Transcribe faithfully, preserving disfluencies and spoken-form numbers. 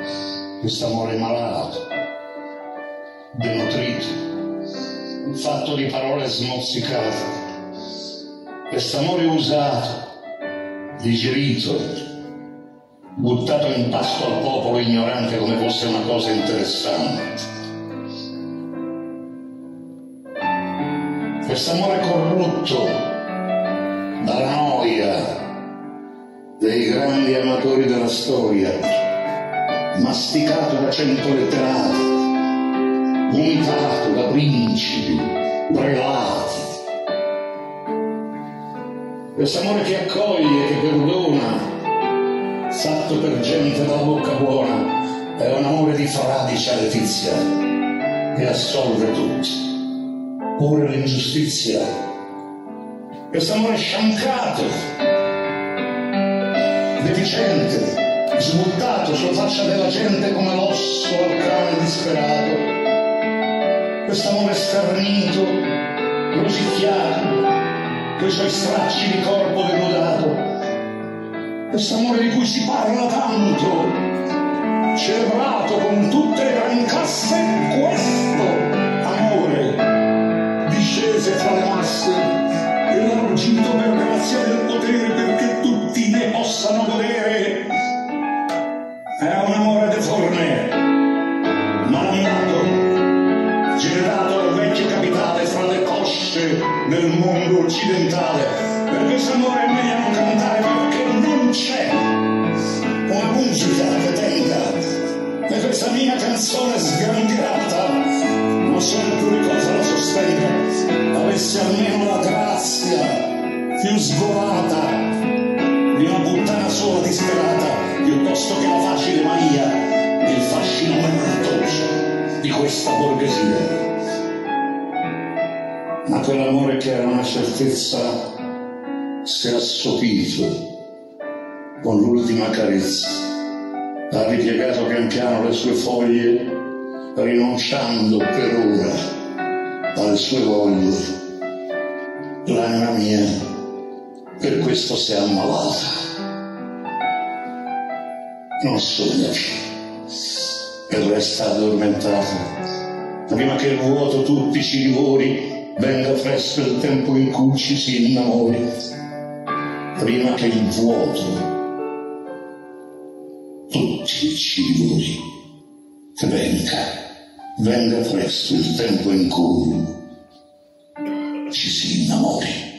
quest'amore malato, denutrito, fatto di parole smozzicate, quest'amore usato, digerito, buttato in pasto al popolo ignorante come fosse una cosa interessante. Quest'amore corrotto dalla noia dei grandi amatori della storia, masticato da cento letterati, vomitato da principi, prelati. Quest'amore che accoglie, che perdona, fatto per gente dalla bocca buona, è un amore di fradicia letizia che assolve tutti, pure l'ingiustizia. Quest'amore sciancato, deficiente, sbuttato sulla faccia della gente come l'osso al cane disperato. Quest'amore sternito, rosicchiato, coi suoi stracci di corpo denudato. Quest'amore di cui si parla tanto, celebrato con tutte le grancasse, questo amore discese fra le masse, elargito per grazia del potere perché tutti ne possano godere. È un amore deforme, malandato, generato dal vecchio capitale fra le cosce del mondo occidentale. Per questo amore è meglio non cantare perché non c'è una musica che tenga e questa mia canzone sgrandirata, non so neppure cosa la sostenga, avesse almeno la grazia più svolata di una puttana sola disperata, piuttosto che la facile mania, il fascino mentoso di questa borghesia. Ma quell'amore che era una certezza si è assopito con l'ultima carezza, ha ripiegato pian piano le sue foglie, rinunciando per ora alle sue voglie. L'anima mia per questo si è ammalata, non sogna più e resta addormentata, prima che il vuoto tutti ci divori, venga presto il tempo in cui ci si innamori, prima che il vuoto tutti ci divori, che venga, venga presto il tempo in cui ci si innamori.